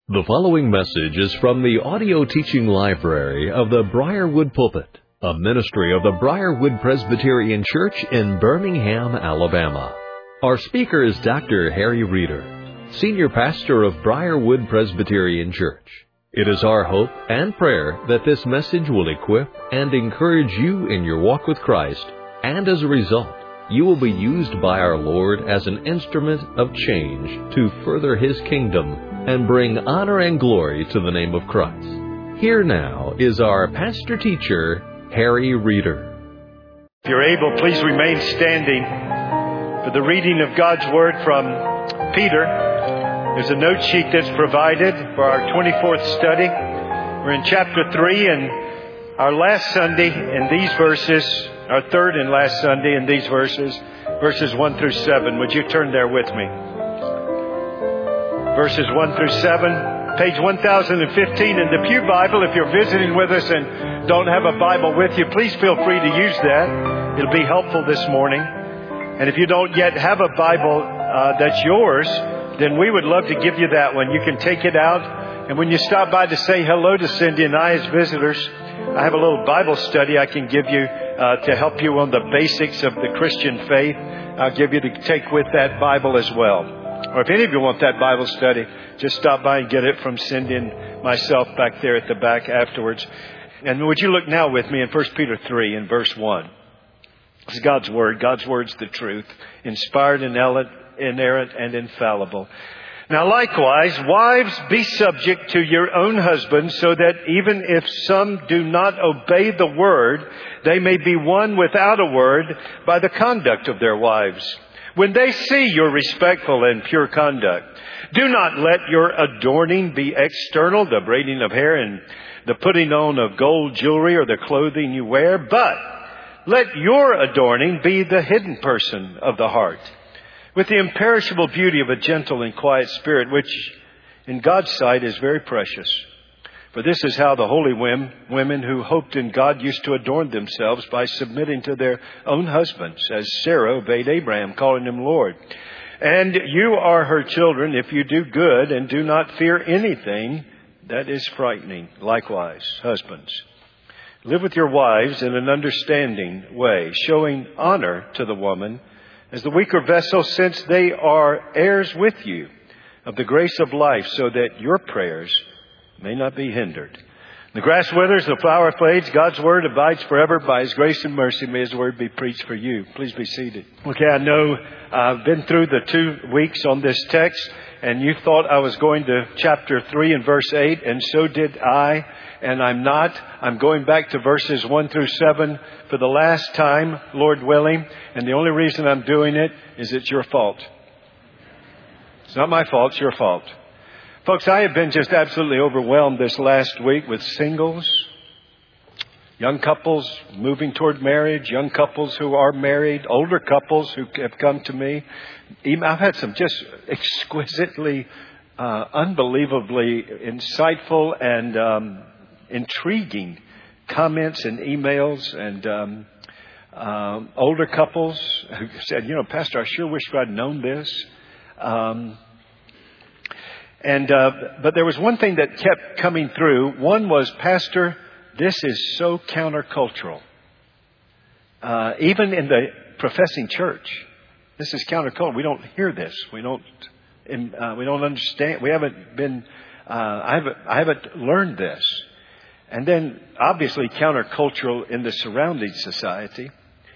The following message is from the audio teaching library of the Briarwood Pulpit, a ministry of the Briarwood Presbyterian Church in Birmingham, Alabama. Our speaker is Dr. Harry Reeder, Senior Pastor of Briarwood Presbyterian Church. It is our hope and prayer that this message will equip and encourage you in your walk with Christ, and as a result, you will be used by our Lord as an instrument of change to further His kingdom and bring honor and glory to the name of Christ. Here now is our pastor-teacher, Harry Reeder. If you're able, please remain standing for the reading of God's Word from Peter. There's a note sheet that's provided for our 24th study. We're in chapter 3, and our last Sunday in these verses, our third and last Sunday in these verses 1 through 7. Would you turn there with me? Verses 1 through 7, page 1015 in the Pew Bible. If you're visiting with us and don't have a Bible with you, please feel free to use that. It'll be helpful this morning. And if you don't yet have a Bible that's yours, then we would love to give you that one. You can take it out. And when you stop by to say hello to Cindy and I as visitors, I have a little Bible study I can give you to help you on the basics of the Christian faith. I'll give you to take with that Bible as well. Or if any of you want that Bible study, just stop by and get it from Cindy and myself back there at the back afterwards. And would you look now with me in 1 Peter 3 in verse 1. This is God's Word. God's Word's the truth. Inspired, inerrant, and infallible. Now likewise, wives, be subject to your own husbands, so that even if some do not obey the word, they may be won without a word by the conduct of their wives. When they see your respectful and pure conduct, do not let your adorning be external, the braiding of hair and the putting on of gold jewelry or the clothing you wear, but let your adorning be the hidden person of the heart, with the imperishable beauty of a gentle and quiet spirit, which in God's sight is very precious. For this is how the holy women who hoped in God used to adorn themselves, by submitting to their own husbands, as Sarah obeyed Abraham, calling him Lord. And you are her children if you do good and do not fear anything that is frightening. Likewise, husbands, live with your wives in an understanding way, showing honor to the woman as the weaker vessel, since they are heirs with you of the grace of life, so that your prayers may not be hindered. The grass withers, the flower fades. God's Word abides forever. By His grace and mercy, may His Word be preached for you. Please be seated. Okay, I know I've been through the 2 weeks on this text, and you thought I was going to chapter 3 and verse 8, and so did I, and I'm not. I'm going back to verses 1 through 7 for the last time, Lord willing, and the only reason I'm doing it is it's your fault. It's not my fault, it's your fault. Folks, I have been just absolutely overwhelmed this last week with singles, young couples moving toward marriage, young couples who are married, older couples who have come to me. I've had some just exquisitely, unbelievably insightful and intriguing comments and emails, and older couples who said, Pastor, I sure wish I'd known this. But there was one thing that kept coming through. One was, Pastor, this is so countercultural. Even in the professing church, this is countercultural. We don't hear this. We don't understand. We haven't been. I haven't learned this. And then, obviously, countercultural in the surrounding society.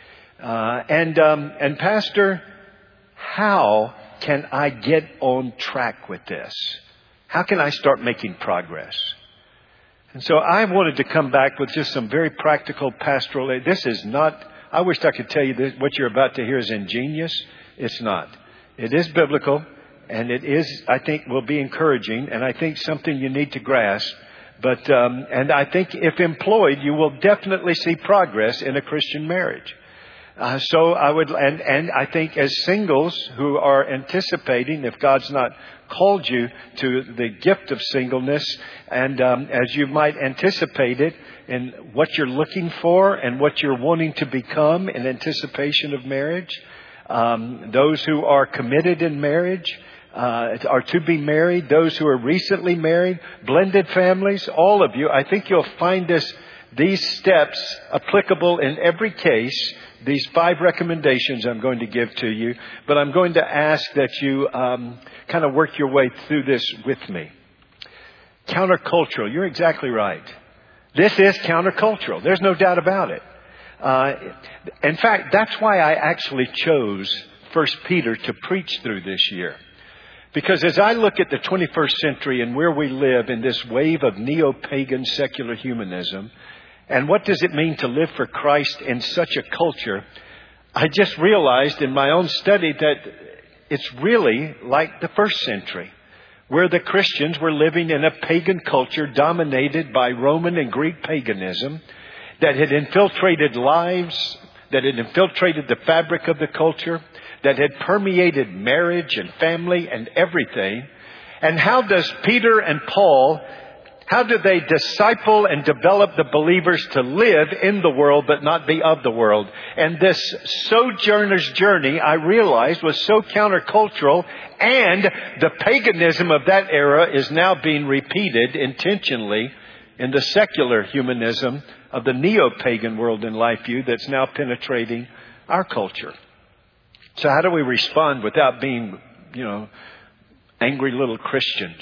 And Pastor, how can I get on track with this? How can I start making progress? And so I wanted to come back with just some very practical pastoral aid. This is not, I wish I could tell you that what you're about to hear is ingenious. It's not. It is biblical, and it is, I think, will be encouraging, and I think something you need to grasp. But, and I think if employed, you will definitely see progress in a Christian marriage. So I would, and I think as singles who are anticipating, if God's not called you to the gift of singleness, and as you might anticipate it in what you're looking for and what you're wanting to become in anticipation of marriage, those who are committed in marriage, are to be married, those who are recently married, blended families, all of you. I think you'll find these steps applicable in every case, these 5 recommendations I'm going to give to you. But I'm going to ask that you kind of work your way through this with me. Countercultural. You're exactly right. This is countercultural. There's no doubt about it. In fact, that's why I actually chose 1 Peter to preach through this year. Because as I look at the 21st century and where we live in this wave of neo-pagan secular humanism, and what does it mean to live for Christ in such a culture, I just realized in my own study that it's really like the first century, where the Christians were living in a pagan culture dominated by Roman and Greek paganism that had infiltrated lives, that had infiltrated the fabric of the culture, that had permeated marriage and family and everything. And how does Peter and Paul, how do they disciple and develop the believers to live in the world but not be of the world? And this sojourner's journey, I realized, was so countercultural, and the paganism of that era is now being repeated intentionally in the secular humanism of the neo-pagan world in LifeView that's now penetrating our culture. So how do we respond without being, angry little Christians,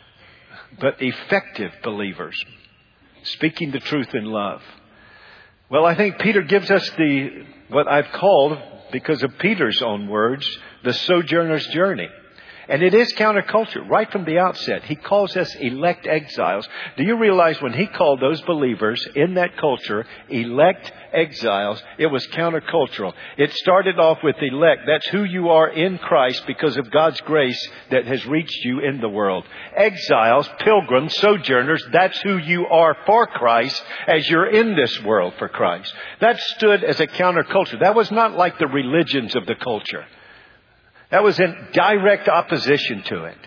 but effective believers, speaking the truth in love? Well, I think Peter gives us what I've called, because of Peter's own words, the sojourner's journey. And it is counterculture right from the outset. He calls us elect exiles. Do you realize when he called those believers in that culture elect exiles, it was countercultural. It started off with elect. That's who you are in Christ because of God's grace that has reached you in the world. Exiles, pilgrims, sojourners, that's who you are for Christ as you're in this world for Christ. That stood as a counterculture. That was not like the religions of the culture. That was in direct opposition to it.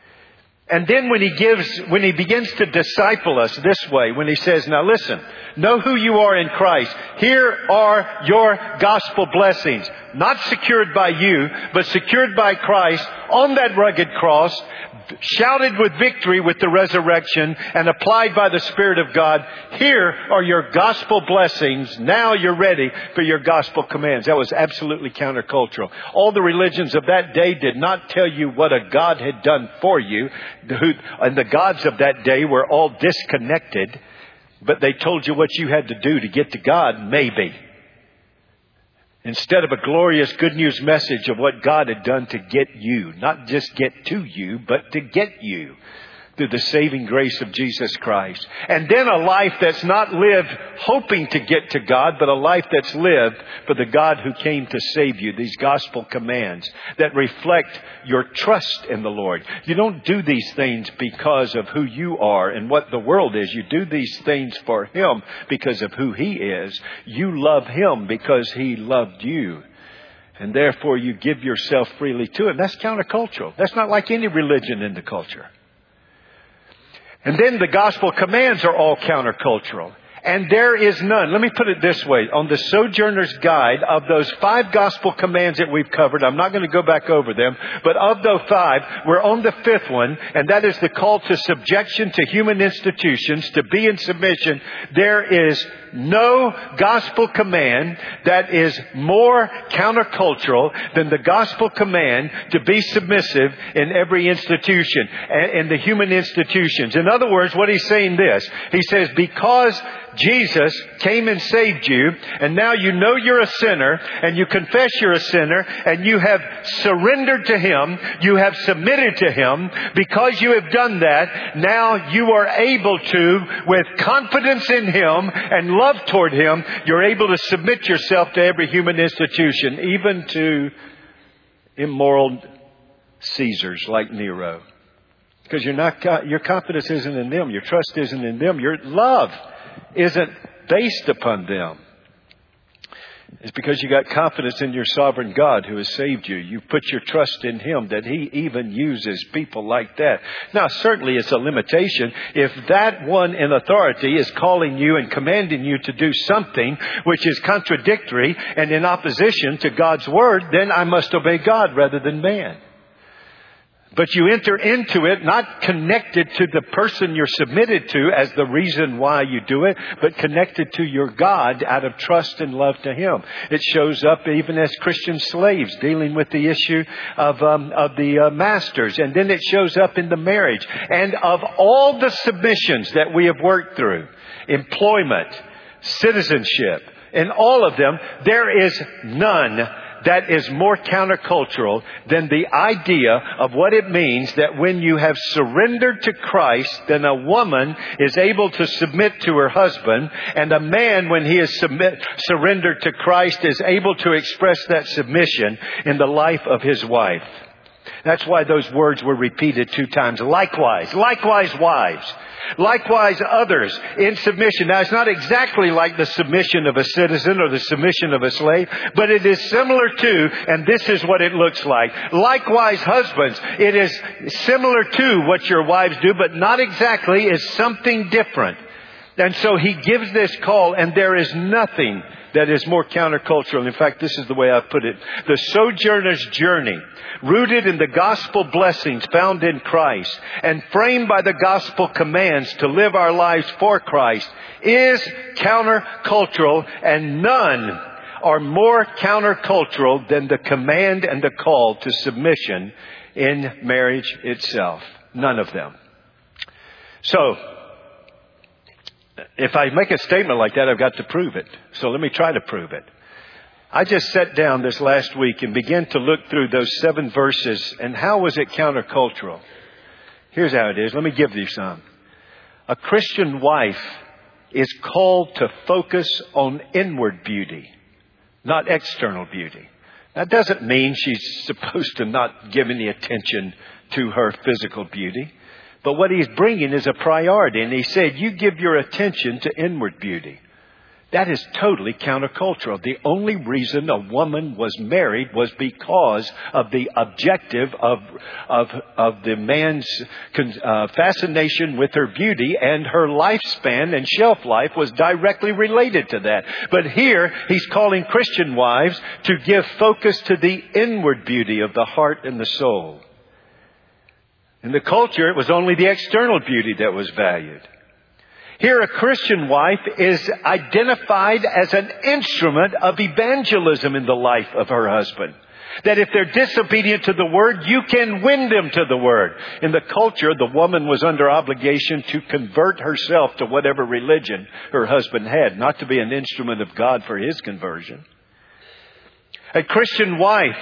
And then when he begins to disciple us this way, when he says, now listen, know who you are in Christ. Here are your gospel blessings, not secured by you, but secured by Christ on that rugged cross, shouted with victory with the resurrection and applied by the Spirit of God. Here are your gospel blessings. Now you're ready for your gospel commands. That was absolutely countercultural. All the religions of that day did not tell you what a God had done for you. And the gods of that day were all disconnected. But they told you what you had to do to get to God, maybe. Instead of a glorious good news message of what God had done to get you. Not just get to you, but to get you through the saving grace of Jesus Christ. And then a life that's not lived hoping to get to God, but a life that's lived for the God who came to save you. These gospel commands that reflect your trust in the Lord. You don't do these things because of who you are and what the world is. You do these things for Him because of who He is. You love Him because He loved you. And therefore you give yourself freely to Him. That's countercultural. That's not like any religion in the culture. And then the gospel commands are all countercultural. And there is none. Let me put it this way. On the Sojourner's Guide, of those 5 gospel commands that we've covered, I'm not going to go back over them, but of those 5, we're on the 5th one, and that is the call to subjection to human institutions, to be in submission. There is no gospel command that is more countercultural than the gospel command to be submissive in every institution, in the human institutions. In other words, what he's saying this, he says, because Jesus came and saved you, and now you know you're a sinner, and you confess you're a sinner, and you have surrendered to Him, you have submitted to Him. Because you have done that, now you are able to, with confidence in Him and love toward Him, you're able to submit yourself to every human institution, even to immoral Caesars like Nero. Because your confidence isn't in them, your trust isn't in them, your love isn't based upon them. It's because you got confidence in your sovereign God who has saved you. You put your trust in Him, that He even uses people like that. Now, certainly it's a limitation. If that one in authority is calling you and commanding you to do something which is contradictory and in opposition to God's Word, then I must obey God rather than man. But you enter into it not connected to the person you're submitted to as the reason why you do it, but connected to your God out of trust and love to Him. It shows up even as Christian slaves dealing with the issue of the masters. And then it shows up in the marriage. And of all the submissions that we have worked through, employment, citizenship, in all of them, there is none that is more countercultural than the idea of what it means that when you have surrendered to Christ, then a woman is able to submit to her husband, and a man, when he is surrendered to Christ, is able to express that submission in the life of his wife. That's why those words were repeated 2 times. Likewise wives. Likewise others in submission. Now it's not exactly like the submission of a citizen or the submission of a slave, but it is similar to, and this is what it looks like. Likewise husbands, it is similar to what your wives do, but not exactly, is something different. And so he gives this call, and there is nothing that is more countercultural. In fact, this is the way I put it. The sojourner's journey, rooted in the gospel blessings found in Christ and framed by the gospel commands to live our lives for Christ, is countercultural, and none are more countercultural than the command and the call to submission in marriage itself. None of them. So, if I make a statement like that, I've got to prove it. So let me try to prove it. I just sat down this last week and began to look through those 7 verses, and how was it countercultural? Here's how it is. Let me give you some. A Christian wife is called to focus on inward beauty, not external beauty. That doesn't mean she's supposed to not give any attention to her physical beauty. But what he's bringing is a priority. And he said, you give your attention to inward beauty. That is totally countercultural. The only reason a woman was married was because of the objective of the man's fascination with her beauty, and her lifespan and shelf life was directly related to that. But here he's calling Christian wives to give focus to the inward beauty of the heart and the soul. In the culture, it was only the external beauty that was valued. Here, a Christian wife is identified as an instrument of evangelism in the life of her husband. That if they're disobedient to the Word, you can win them to the Word. In the culture, the woman was under obligation to convert herself to whatever religion her husband had, not to be an instrument of God for his conversion. A Christian wife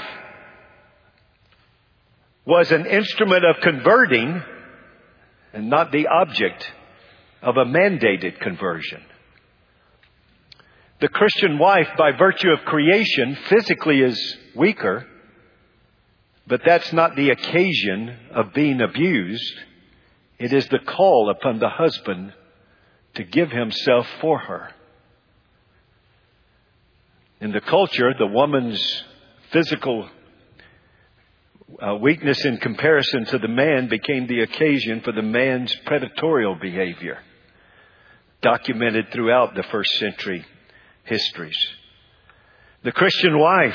was an instrument of converting and not the object of a mandated conversion. The Christian wife, by virtue of creation, physically is weaker, but that's not the occasion of being abused. It is the call upon the husband to give himself for her. In the culture, the woman's physical weakness in comparison to the man became the occasion for the man's predatory behavior, documented throughout the first century histories. The Christian wife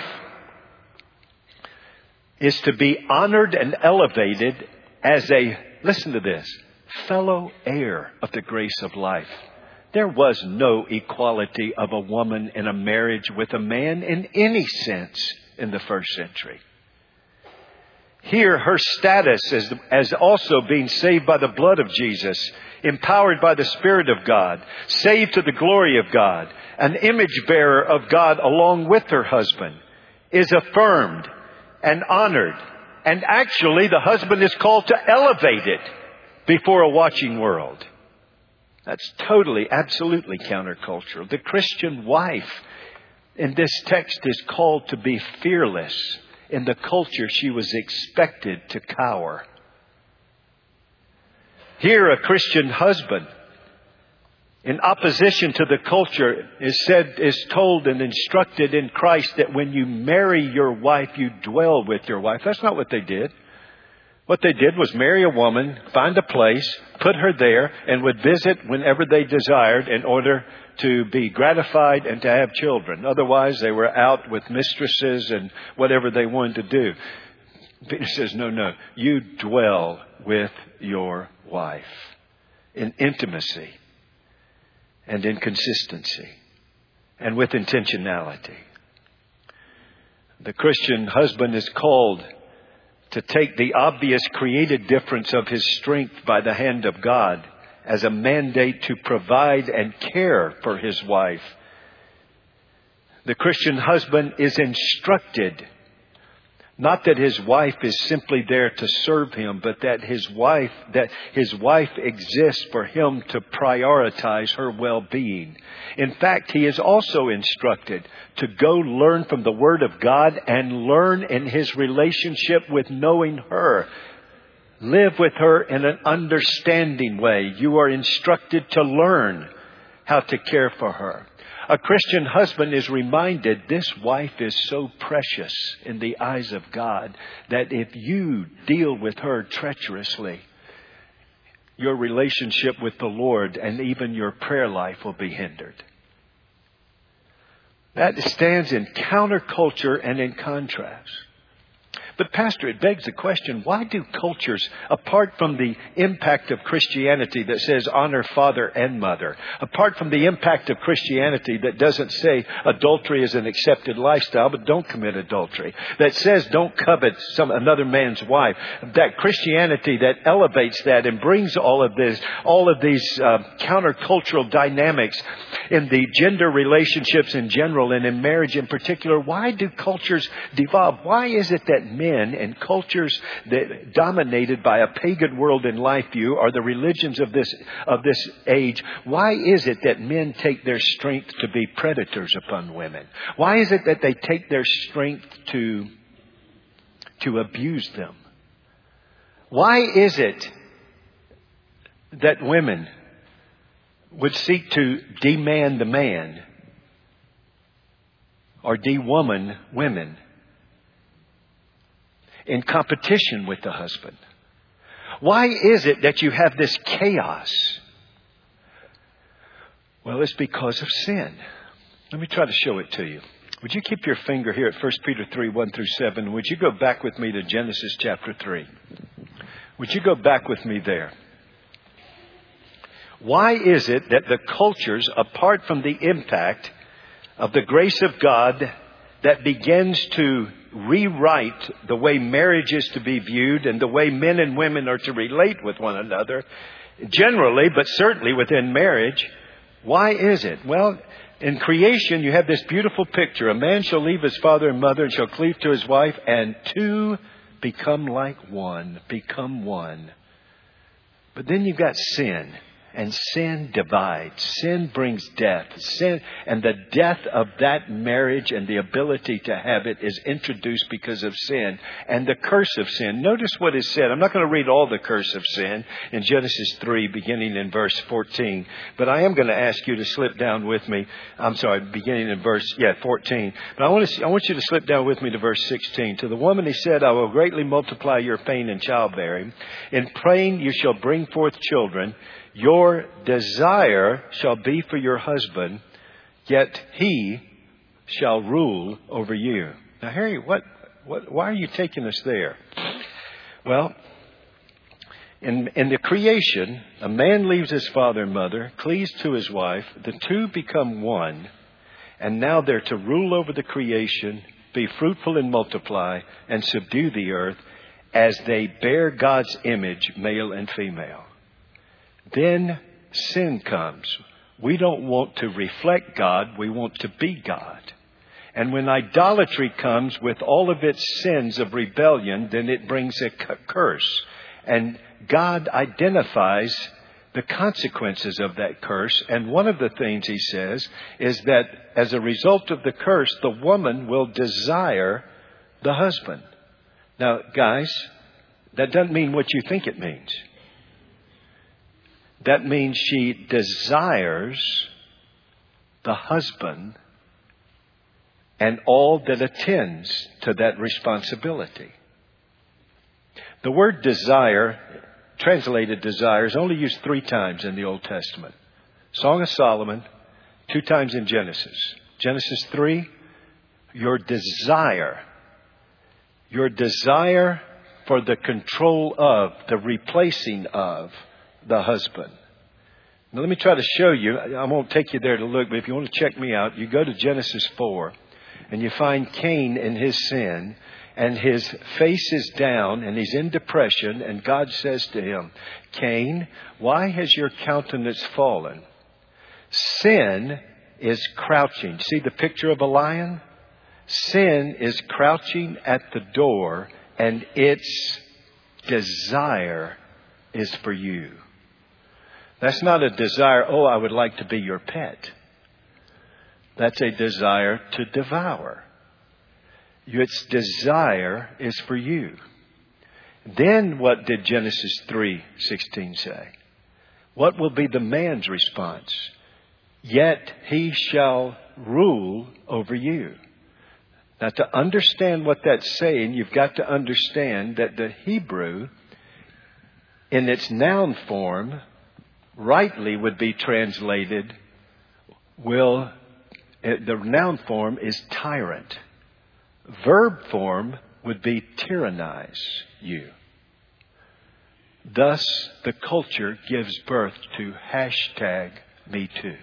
is to be honored and elevated as a, listen to this, fellow heir of the grace of life. There was no equality of a woman in a marriage with a man in any sense in the first century. Here, her status as also being saved by the blood of Jesus, empowered by the Spirit of God, saved to the glory of God, an image bearer of God along with her husband, is affirmed and honored. And actually, the husband is called to elevate it before a watching world. That's totally, absolutely countercultural. The Christian wife in this text is called to be fearless. In the culture, she was expected to cower. Here, a Christian husband, in opposition to the culture, is told and instructed in Christ that when you marry your wife, you dwell with your wife. That's not what they did. What they did was marry a woman, find a place, put her there, and would visit whenever they desired in order to be gratified and to have children. Otherwise, they were out with mistresses and whatever they wanted to do. Peter says, no. You dwell with your wife in intimacy and in consistency and with intentionality. The Christian husband is called to take the obvious created difference of his strength by the hand of God as a mandate to provide and care for his wife. The Christian husband is instructed, not that his wife is simply there to serve him, but that his wife exists for him to prioritize her well-being. In fact, he is also instructed to go learn from the Word of God and learn in his relationship with knowing her. Live with her in an understanding way. You are instructed to learn how to care for her. A Christian husband is reminded this wife is so precious in the eyes of God that if you deal with her treacherously, your relationship with the Lord and even your prayer life will be hindered. That stands in counterculture and in contrast. But Pastor, it begs the question, why do cultures, apart from the impact of Christianity that says honor father and mother, apart from the impact of Christianity that doesn't say adultery is an accepted lifestyle, but don't commit adultery, that says don't covet another man's wife, that Christianity that elevates that and brings all of these countercultural dynamics in the gender relationships in general and in marriage in particular, why do cultures devolve? Why is it that men and cultures that dominated by a pagan world and life view are the religions of this age? Why is it that men take their strength to be predators upon women? Why is it that they take their strength to abuse them? Why is it that women would seek to demand the man or de-woman women in competition with the husband? Why is it that you have this chaos? Well, it's because of sin. Let me try to show it to you. Would you keep your finger here at 1 Peter 3, 1 through 7? Would you go back with me to Genesis chapter 3? Would you go back with me there? Why is it that the cultures, apart from the impact of the grace of God that begins to rewrite the way marriage is to be viewed and the way men and women are to relate with one another, generally, but certainly within marriage, why is it? Well, in creation, you have this beautiful picture. A man shall leave his father and mother and shall cleave to his wife, and two become like one, become one. But then you've got sin. And sin divides. Sin brings death. Sin, and the death of that marriage and the ability to have it is introduced because of sin and the curse of sin. Notice what is said. I'm not going to read all the curse of sin in Genesis 3, beginning in verse 14. But I am going to ask you to slip down with me. Beginning in verse 14. But I want you to slip down with me to verse 16. To the woman he said, I will greatly multiply your pain in childbearing. In praying you shall bring forth children. Your desire shall be for your husband, yet he shall rule over you. Now, Harry, why are you taking us there? Well, in the creation, a man leaves his father and mother, cleaves to his wife, the two become one, and now they're to rule over the creation, be fruitful and multiply, and subdue the earth as they bear God's image, male and female. Then sin comes. We don't want to reflect God. We want to be God. And when idolatry comes with all of its sins of rebellion, then it brings a curse. And God identifies the consequences of that curse. And one of the things he says is that as a result of the curse, the woman will desire the husband. Now, guys, that doesn't mean what you think it means. That means she desires the husband and all that attends to that responsibility. The word desire, translated desire, is only used 3 times in the Old Testament. Song of Solomon, 2 times in Genesis. Genesis 3, your desire for the control of, the replacing of the husband. Now let me try to show you. I won't take you there to look, but if you want to check me out, you go to Genesis 4 and you find Cain in his sin, and his face is down and he's in depression, and God says to him, Cain, why has your countenance fallen? Sin is crouching. See the picture of a lion? Sin is crouching at the door, and its desire is for you. That's not a desire, oh, I would like to be your pet. That's a desire to devour. Its desire is for you. Then what did Genesis 3:16 say? What will be the man's response? Yet he shall rule over you. Now, to understand what that's saying, you've got to understand that the Hebrew, in its noun form, rightly would be translated, the noun form is tyrant. Verb form would be tyrannize you. Thus, the culture gives birth to #MeToo.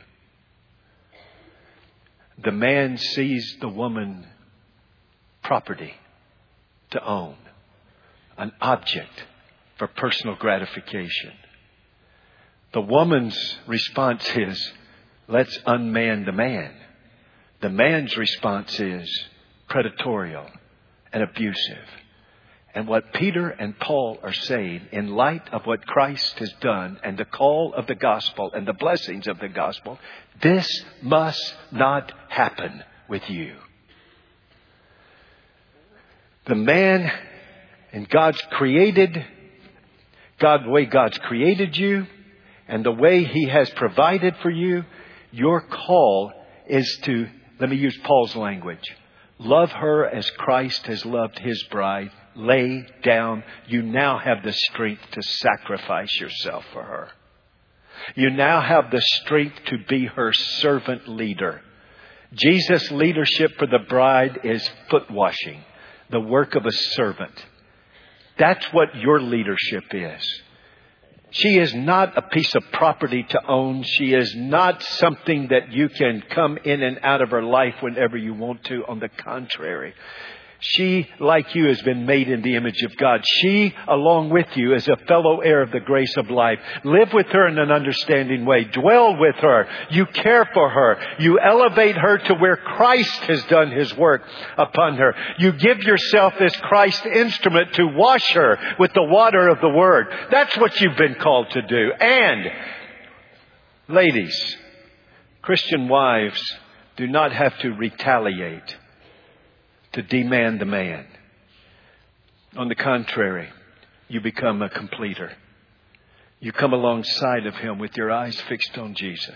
The man sees the woman property to own, an object for personal gratification. The woman's response is, let's unman the man. The man's response is predatorial and abusive. And what Peter and Paul are saying, in light of what Christ has done and the call of the gospel and the blessings of the gospel, this must not happen with you. The man and the way God's created you and the way He has provided for you, your call is to, let me use Paul's language, love her as Christ has loved His bride. Lay down. You now have the strength to sacrifice yourself for her. You now have the strength to be her servant leader. Jesus' leadership for the bride is foot washing, the work of a servant. That's what your leadership is. She is not a piece of property to own. She is not something that you can come in and out of her life whenever you want to. On the contrary, she, like you, has been made in the image of God. She, along with you, is a fellow heir of the grace of life. Live with her in an understanding way. Dwell with her. You care for her. You elevate her to where Christ has done His work upon her. You give yourself as Christ's instrument to wash her with the water of the Word. That's what you've been called to do. And, ladies, Christian wives do not have to retaliate to demand the man. On the contrary, you become a completer. You come alongside of him with your eyes fixed on Jesus.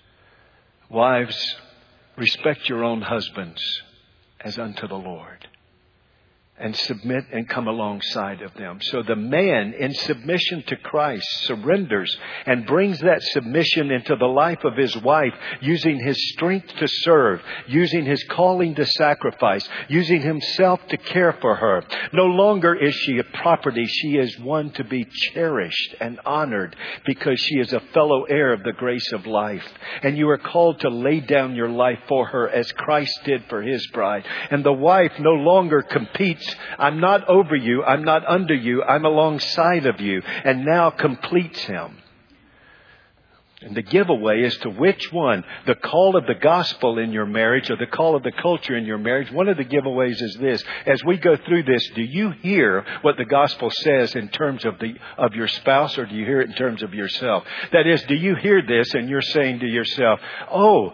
Wives, respect your own husbands as unto the Lord, and submit and come alongside of them. So the man, in submission to Christ, surrenders and brings that submission into the life of his wife, using his strength to serve, using his calling to sacrifice, using himself to care for her. No longer is she a property. She is one to be cherished and honored because she is a fellow heir of the grace of life. And you are called to lay down your life for her as Christ did for His bride. And the wife no longer competes. I'm not over you. I'm not under you. I'm alongside of you. And now completes him. And the giveaway is to which one? The call of the gospel in your marriage or the call of the culture in your marriage. One of the giveaways is this. As we go through this, do you hear what the gospel says in terms of your spouse, or do you hear it in terms of yourself? That is, do you hear this and you're saying to yourself, oh,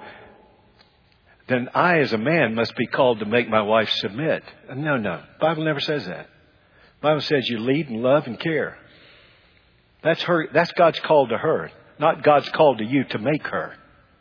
then I as a man must be called to make my wife submit. No. The Bible never says that. The Bible says you lead and love and care. That's her. That's God's call to her, not God's call to you to make her.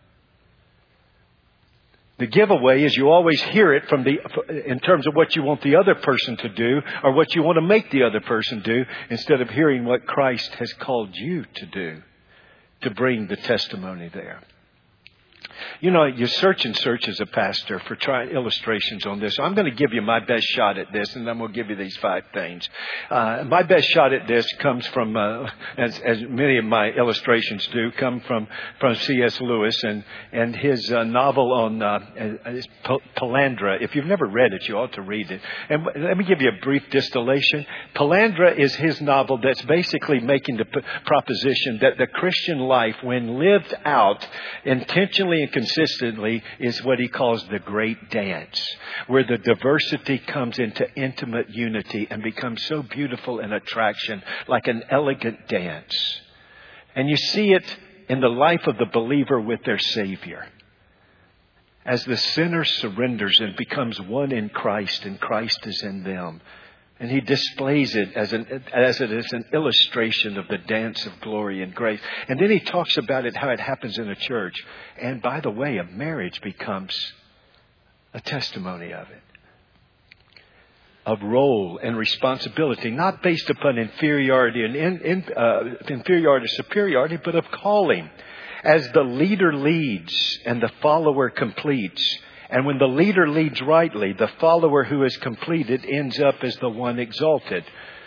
The giveaway is you always hear it in terms of what you want the other person to do or what you want to make the other person do, instead of hearing what Christ has called you to do to bring the testimony there. You know, you search and search as a pastor for illustrations on this. So I'm going to give you my best shot at this, and I'm going to give you these 5 things. My best shot at this comes from, as many of my illustrations do, come from C.S. Lewis and his novel on Pelandra. If you've never read it, you ought to read it. And let me give you a brief distillation. Pelandra is his novel that's basically making the proposition that the Christian life, when lived out intentionally and consistently, is what he calls the great dance, where the diversity comes into intimate unity and becomes so beautiful an attraction, like an elegant dance. And you see it in the life of the believer with their Savior. As the sinner surrenders and becomes one in Christ, and Christ is in them. And he displays it as an illustration of the dance of glory and grace. And then he talks about it, how it happens in a church. And by the way, a marriage becomes a testimony of it. Of role and responsibility, not based upon inferiority inferiority or superiority, but of calling. As the leader leads and the follower completes. And when the leader leads rightly, the follower who is completed ends up as the one exalted.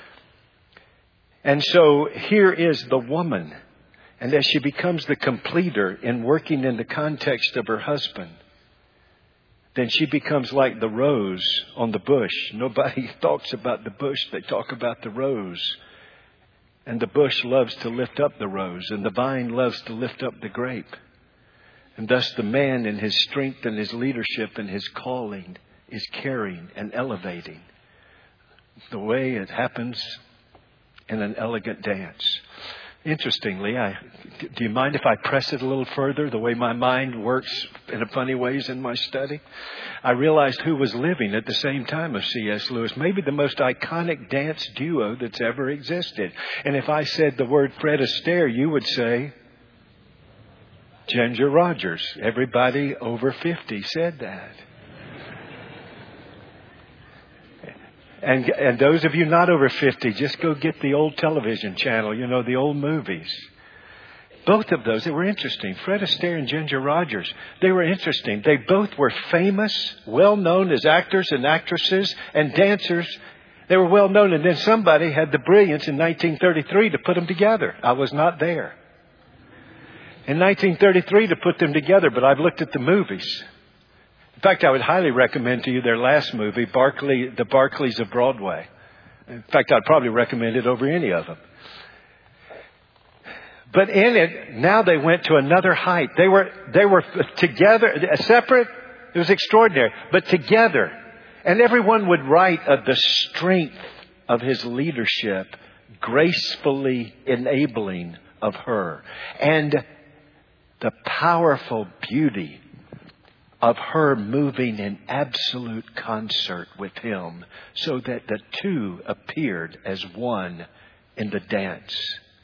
And so here is the woman. And as she becomes the completer in working in the context of her husband, then she becomes like the rose on the bush. Nobody talks about the bush. They talk about the rose. And the bush loves to lift up the rose, and the vine loves to lift up the grape. And thus the man in his strength and his leadership and his calling is carrying and elevating the way it happens in an elegant dance. Interestingly, do you mind if I press it a little further, the way my mind works in funny ways in my study? I realized who was living at the same time as C.S. Lewis, maybe the most iconic dance duo that's ever existed. And if I said the word Fred Astaire, you would say Ginger Rogers. Everybody over 50 said that. And those of you not over 50, just go get the old television channel, the old movies. Both of those, they were interesting. Fred Astaire and Ginger Rogers, they were interesting. They both were famous, well known as actors and actresses and dancers. They were well known, and then somebody had the brilliance in 1933 to put them together. I was not there in 1933 to put them together, but I've looked at the movies. In fact, I would highly recommend to you their last movie, The Barclays of Broadway. In fact, I'd probably recommend it over any of them. But in it, now they went to another height. They were together, separate. It was extraordinary, but together. And everyone would write of the strength of his leadership, gracefully enabling of her, and the powerful beauty of her moving in absolute concert with him, so that the two appeared as one in the dance.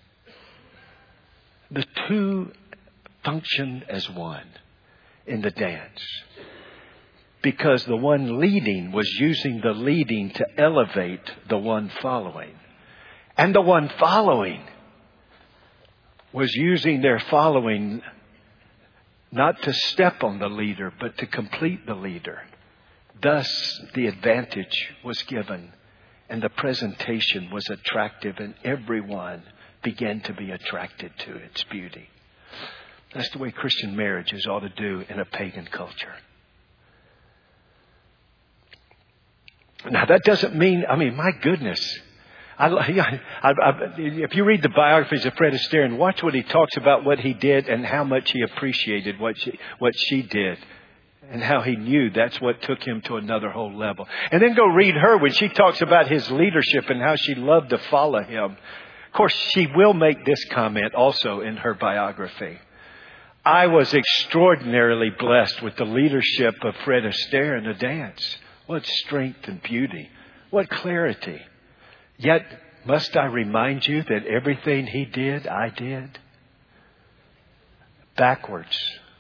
The two functioned as one in the dance, because the one leading was using the leading to elevate the one following. And the one following was using their following not to step on the leader, but to complete the leader. Thus, the advantage was given, and the presentation was attractive, and everyone began to be attracted to its beauty. That's the way Christian marriages ought to do in a pagan culture. Now, that doesn't mean, my goodness. If you read the biographies of Fred Astaire and watch what he talks about what he did and how much he appreciated what she did and how he knew that's what took him to another whole level. And then go read her when she talks about his leadership and how she loved to follow him. Of course, she will make this comment also in her biography. I was extraordinarily blessed with the leadership of Fred Astaire in the dance. What strength and beauty. What clarity. Yet, must I remind you that everything he did, I did? Backwards.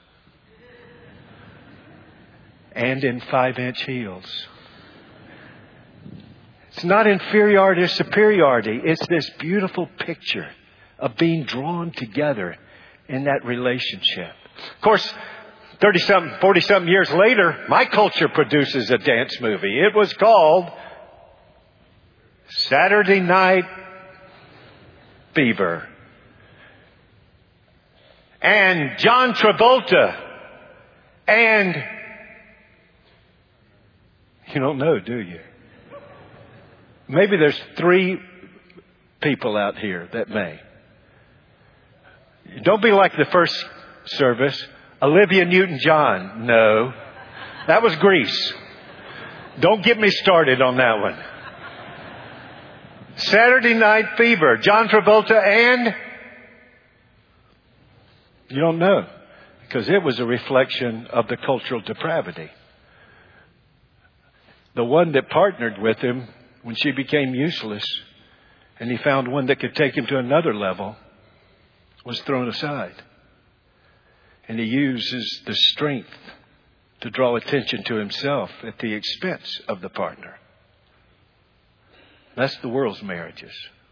And in 5-inch heels. It's not inferiority or superiority. It's this beautiful picture of being drawn together in that relationship. Of course, 40-something years later, my culture produces a dance movie. It was called Saturday Night Fever. And John Travolta. And you don't know, do you? Maybe there's 3 people out here that may. Don't be like the first service. Olivia Newton-John. No. That was Grease. Don't get me started on that one. Saturday Night Fever. John Travolta and... You don't know. Because it was a reflection of the cultural depravity. The one that partnered with him when she became useless and he found one that could take him to another level was thrown aside. And he uses the strength to draw attention to himself at the expense of the partner. That's the world's marriages.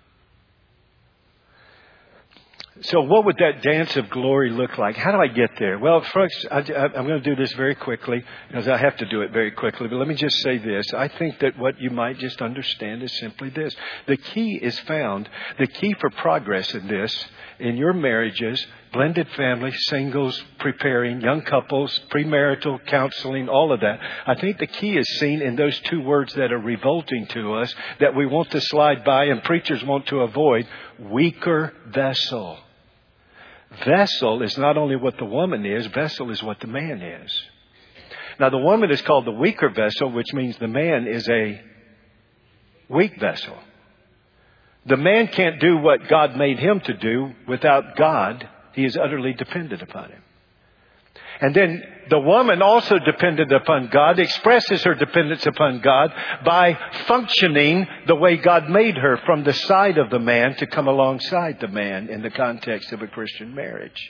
So what would that dance of glory look like? How do I get there? Well, folks, I'm going to do this very quickly because I have to do it very quickly. But let me just say this. I think that what you might just understand is simply this. The key for progress in this, in your marriages, blended families, singles, preparing, young couples, premarital counseling, all of that. I think the key is seen in those 2 words that are revolting to us, that we want to slide by and preachers want to avoid: weaker vessel. Vessel is not only what the woman is, vessel is what the man is. Now, the woman is called the weaker vessel, which means the man is a weak vessel. The man can't do what God made him to do without God. He is utterly dependent upon him. And then the woman, also dependent upon God, expresses her dependence upon God by functioning the way God made her, from the side of the man to come alongside the man in the context of a Christian marriage.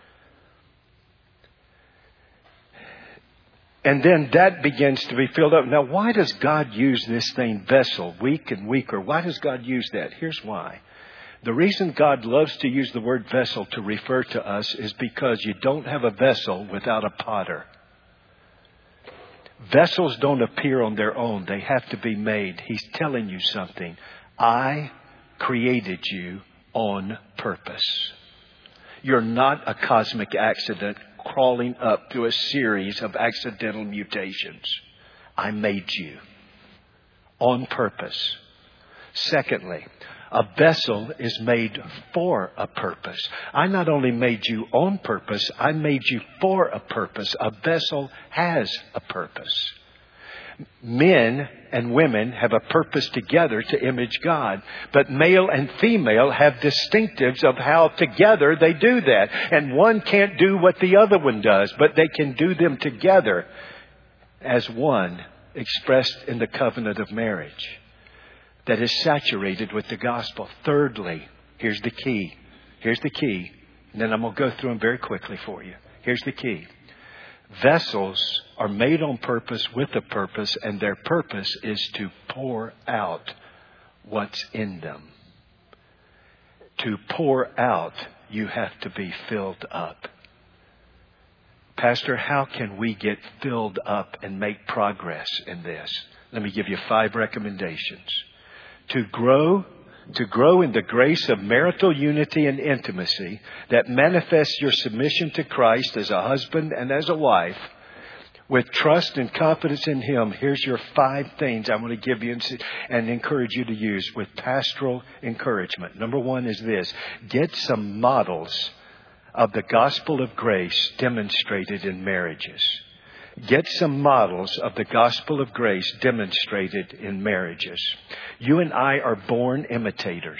And then that begins to be filled up. Now, why does God use this thing, vessel, weak and weaker? Why does God use that? Here's why. The reason God loves to use the word vessel to refer to us is because you don't have a vessel without a potter. Vessels don't appear on their own. They have to be made. He's telling you something. I created you on purpose. You're not a cosmic accident crawling up through a series of accidental mutations. I made you on purpose. Secondly, a vessel is made for a purpose. I not only made you on purpose, I made you for a purpose. A vessel has a purpose. Men and women have a purpose together to image God. But male and female have distinctives of how together they do that. And one can't do what the other one does, but they can do them together as one, expressed in the covenant of marriage that is saturated with the gospel. Thirdly, here's the key. Here's the key. And then I'm going to go through them very quickly for you. Here's the key. Vessels are made on purpose with a purpose, and their purpose is to pour out what's in them. To pour out, you have to be filled up. Pastor, how can we get filled up and make progress in this? Let me give you 5 recommendations. To grow in the grace of marital unity and intimacy that manifests your submission to Christ as a husband and as a wife with trust and confidence in Him. Here's your 5 things I want to give you and encourage you to use with pastoral encouragement. Number 1 is this. Get some models of the gospel of grace demonstrated in marriages. Get some models of the gospel of grace demonstrated in marriages. You and I are born imitators.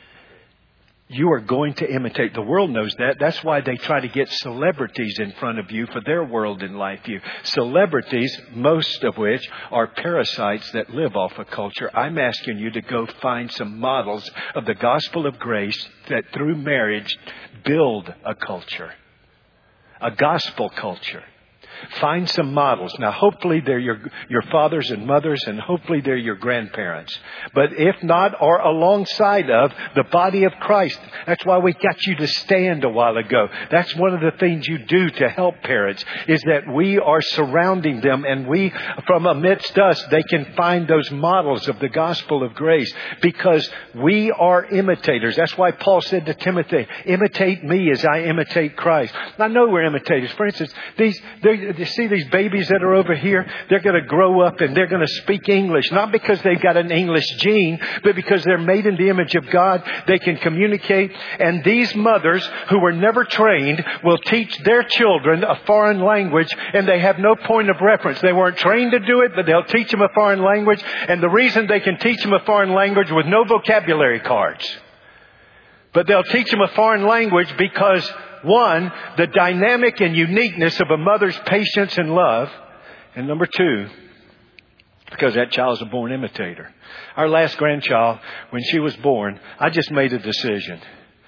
You are going to imitate. The world knows that. That's why they try to get celebrities in front of you for their world and life view. Celebrities, most of which are parasites that live off a culture. I'm asking you to go find some models of the gospel of grace that through marriage build a culture, a gospel culture. Find some models. Now, hopefully they're your fathers and mothers, and hopefully they're your grandparents. But if not, or alongside of the body of Christ. That's why we got you to stand a while ago. That's one of the things you do to help parents, is that we are surrounding them, and we, from amidst us, they can find those models of the gospel of grace, because we are imitators. That's why Paul said to Timothy, imitate me as I imitate Christ. I know we're imitators. For instance, you see these babies that are over here? They're going to grow up and they're going to speak English. Not because they've got an English gene, but because they're made in the image of God. They can communicate. And these mothers who were never trained will teach their children a foreign language, and they have no point of reference. They weren't trained to do it, but they'll teach them a foreign language. And the reason they can teach them a foreign language with no vocabulary cards. But they'll teach them a foreign language because, one, the dynamic and uniqueness of a mother's patience and love. And number two, because that child's a born imitator. Our last grandchild, when she was born, I just made a decision.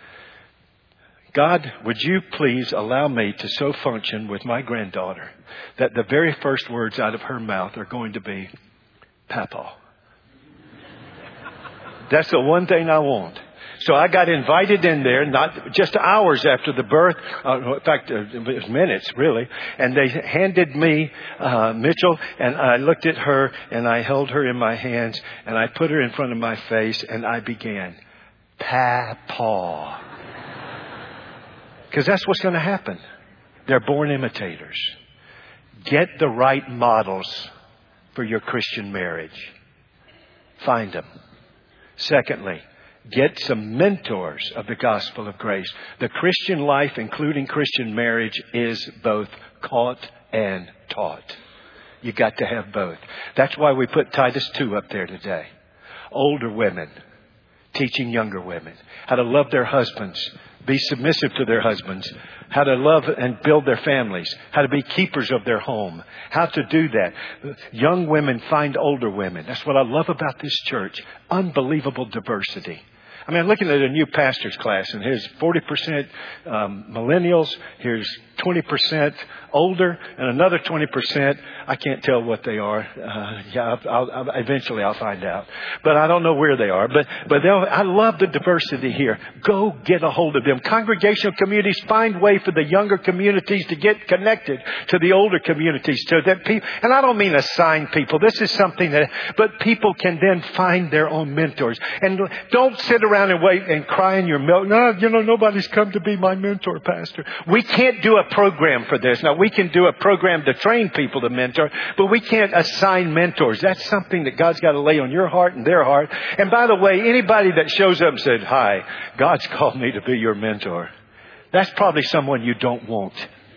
God, would you please allow me to so function with my granddaughter that the very first words out of her mouth are going to be, Papa. That's the one thing I want. So I got invited in there, not just hours after the birth. In fact, it was minutes, really. And they handed me Mitchell, and I looked at her, and I held her in my hands, and I put her in front of my face, and I began, Papa. Because that's what's going to happen. They're born imitators. Get the right models for your Christian marriage. Find them. Secondly, get some mentors of the gospel of grace. The Christian life, including Christian marriage, is both caught and taught. You got to have both. That's why we put Titus 2 up there today. Older women teaching younger women how to love their husbands, be submissive to their husbands, how to love and build their families, how to be keepers of their home, how to do that. Young women find older women. That's what I love about this church. Unbelievable diversity. I mean, I'm looking at a new pastor's class, and here's 40% millennials, here's 20% older, and another 20%, I can't tell what they are. Eventually I'll find out. But I don't know where they are. But I love the diversity here. Go get a hold of them. Congregational communities, find way for the younger communities to get connected to the older communities. So that people, and I don't mean assign people. This is something that, but people can then find their own mentors. And don't sit around and wait and cry in your milk. No, nobody's come to be my mentor, Pastor. We can't do a program for this. Now, we can do a program to train people to mentor, but we can't assign mentors. That's something that God's got to lay on your heart and their heart. And by the way, anybody that shows up and said, hi, God's called me to be your mentor, that's probably someone you don't want.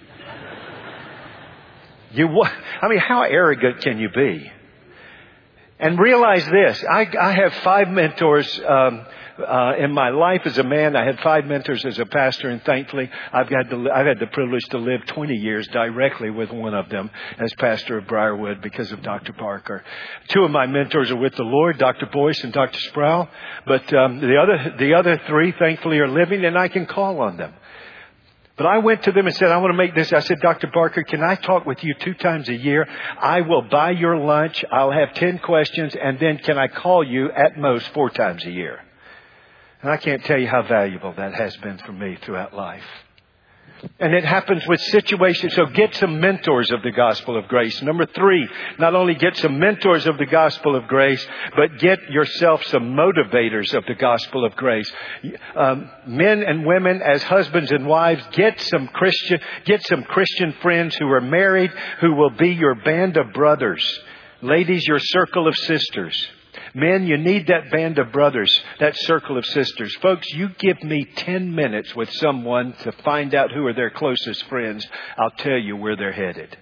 How arrogant can you be? And realize this, I have 5 mentors in my life as a man. I had 5 mentors as a pastor, and thankfully I've had the privilege to live 20 years directly with one of them as pastor of Briarwood because of Dr. Parker. 2 of my mentors are with the Lord, Dr. Boyce and Dr. Sproul, but the other 3 thankfully are living, and I can call on them. But I went to them and said, I want to make this. I said, Dr. Parker, can I talk with you 2 times a year? I will buy your lunch. I'll have 10 questions. And then can I call you at most 4 times a year? And I can't tell you how valuable that has been for me throughout life. And it happens with situations. So get some mentors of the gospel of grace. Number 3, not only get some mentors of the gospel of grace, but get yourself some motivators of the gospel of grace. Men and women as husbands and wives, get some Christian friends who are married, who will be your band of brothers. Ladies, your circle of sisters. Men, you need that band of brothers, that circle of sisters. Folks, you give me 10 minutes with someone to find out who are their closest friends. I'll tell you where they're headed.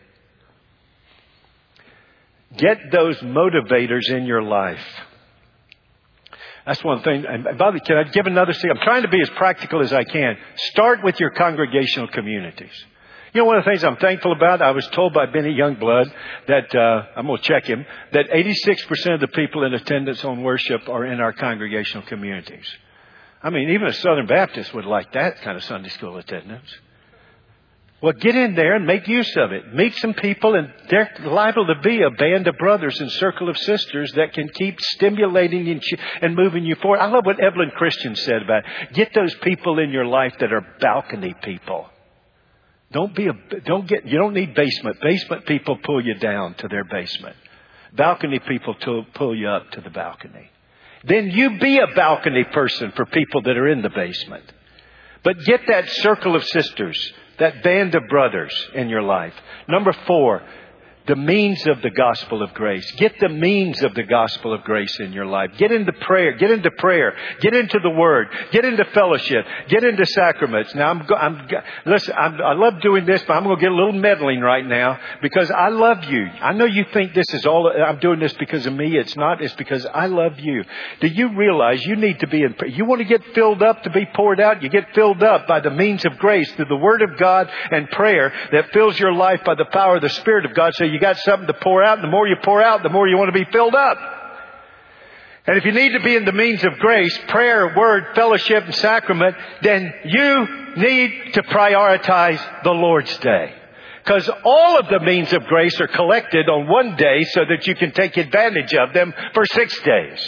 Get those motivators in your life. That's one thing. And by the way, can I give another thing? I'm trying to be as practical as I can. Start with your congregational communities. You know, one of the things I'm thankful about, I was told by Benny Youngblood that, I'm going to check him, that 86% of the people in attendance on worship are in our congregational communities. I mean, even a Southern Baptist would like that kind of Sunday school attendance. Well, get in there and make use of it. Meet some people, and they're liable to be a band of brothers and circle of sisters that can keep stimulating you and moving you forward. I love what Evelyn Christian said about it. Get those people in your life that are balcony people. You don't need basement. Basement people pull you down to their basement. Balcony people pull you up to the balcony. Then you be a balcony person for people that are in the basement. But get that circle of sisters, that band of brothers in your life. Number 4, the means of the gospel of grace. Get the means of the gospel of grace in your life. Get into prayer. Get into prayer. Get into the Word. Get into fellowship. Get into sacraments. Now, listen, I love doing this, but I'm going to get a little meddling right now because I love you. I know you think this is all, I'm doing this because of me. It's not. It's because I love you. Do you realize you need to be in prayer? You want to get filled up to be poured out? You get filled up by the means of grace through the Word of God and prayer that fills your life by the power of the Spirit of God. So you got something to pour out. And the more you pour out, the more you want to be filled up. And if you need to be in the means of grace, prayer, word, fellowship, and sacrament, then you need to prioritize the Lord's Day. Because all of the means of grace are collected on one day so that you can take advantage of them for 6 days.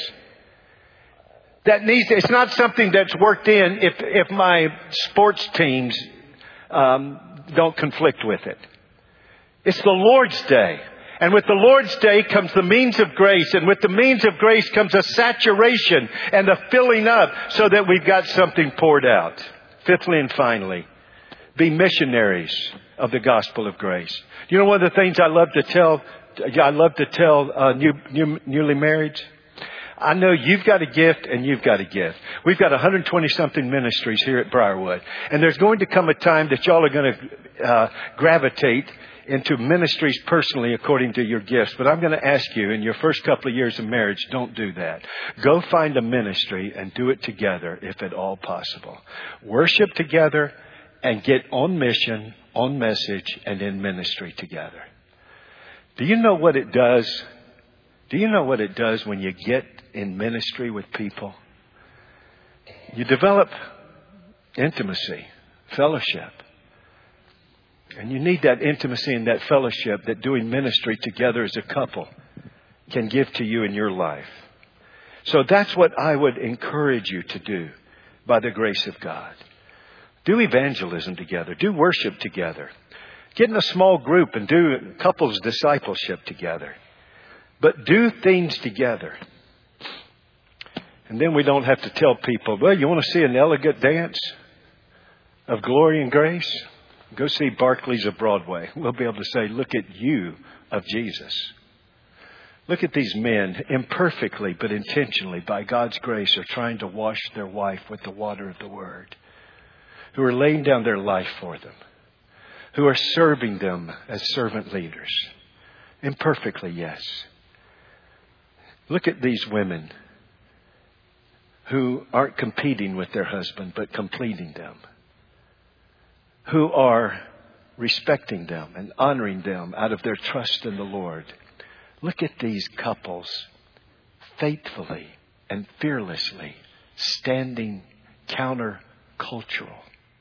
It's not something that's worked in if my sports teams don't conflict with it. It's the Lord's Day. And with the Lord's Day comes the means of grace. And with the means of grace comes a saturation and a filling up so that we've got something poured out. Fifthly and finally, be missionaries of the gospel of grace. You know one of the things I love to tell newly married? I know you've got a gift and you've got a gift. We've got 120-something ministries here at Briarwood. And there's going to come a time that y'all are going to gravitate into ministries personally according to your gifts. But I'm going to ask you, in your first couple of years of marriage, don't do that. Go find a ministry and do it together if at all possible. Worship together and get on mission, on message, and in ministry together. Do you know what it does? Do you know what it does when you get in ministry with people? You develop intimacy, fellowship. And you need that intimacy and that fellowship that doing ministry together as a couple can give to you in your life. So that's what I would encourage you to do by the grace of God. Do evangelism together. Do worship together. Get in a small group and do couples discipleship together. But do things together. And then we don't have to tell people, well, you want to see an elegant dance of glory and grace? Go see Barclays of Broadway. We'll be able to say, look at you of Jesus. Look at these men, imperfectly but intentionally, by God's grace, are trying to wash their wife with the water of the Word. Who are laying down their life for them. Who are serving them as servant leaders. Imperfectly, yes. Look at these women who aren't competing with their husband, but completing them. Who are respecting them and honoring them out of their trust in the Lord. Look at these couples faithfully and fearlessly standing counter-cultural.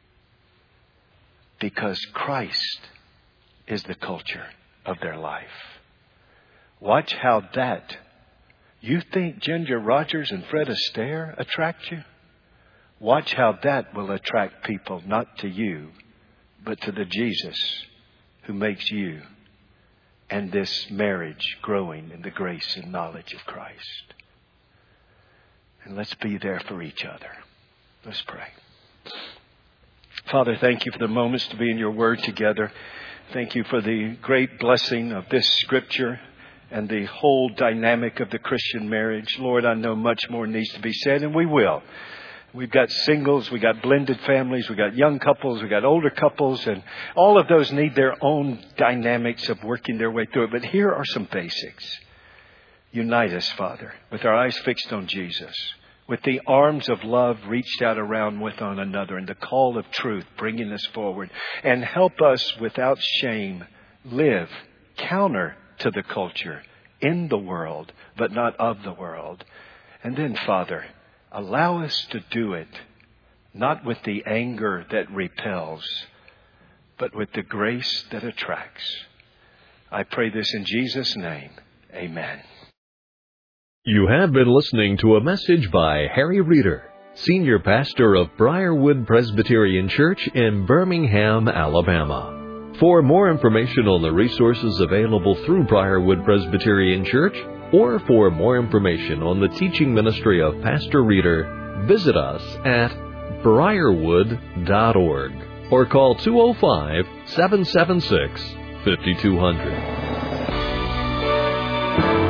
Because Christ is the culture of their life. Watch how that... You think Ginger Rogers and Fred Astaire attract you? Watch how that will attract people, not to you, but to the Jesus who makes you and this marriage growing in the grace and knowledge of Christ. And let's be there for each other. Let's pray. Father, thank you for the moments to be in your word together. Thank you for the great blessing of this scripture and the whole dynamic of the Christian marriage. Lord, I know much more needs to be said, and we will. We've got singles, we got blended families, we got young couples, we got older couples, and all of those need their own dynamics of working their way through it. But here are some basics. Unite us, Father, with our eyes fixed on Jesus, with the arms of love reached out around with one another, and the call of truth bringing us forward. And help us without shame live counter to the culture, in the world, but not of the world. And then, Father, allow us to do it, not with the anger that repels, but with the grace that attracts. I pray this in Jesus' name. Amen. You have been listening to a message by Harry Reeder, Senior Pastor of Briarwood Presbyterian Church in Birmingham, Alabama. For more information on the resources available through Briarwood Presbyterian Church, or for more information on the teaching ministry of Pastor Reeder, visit us at briarwood.org or call 205-776-5200.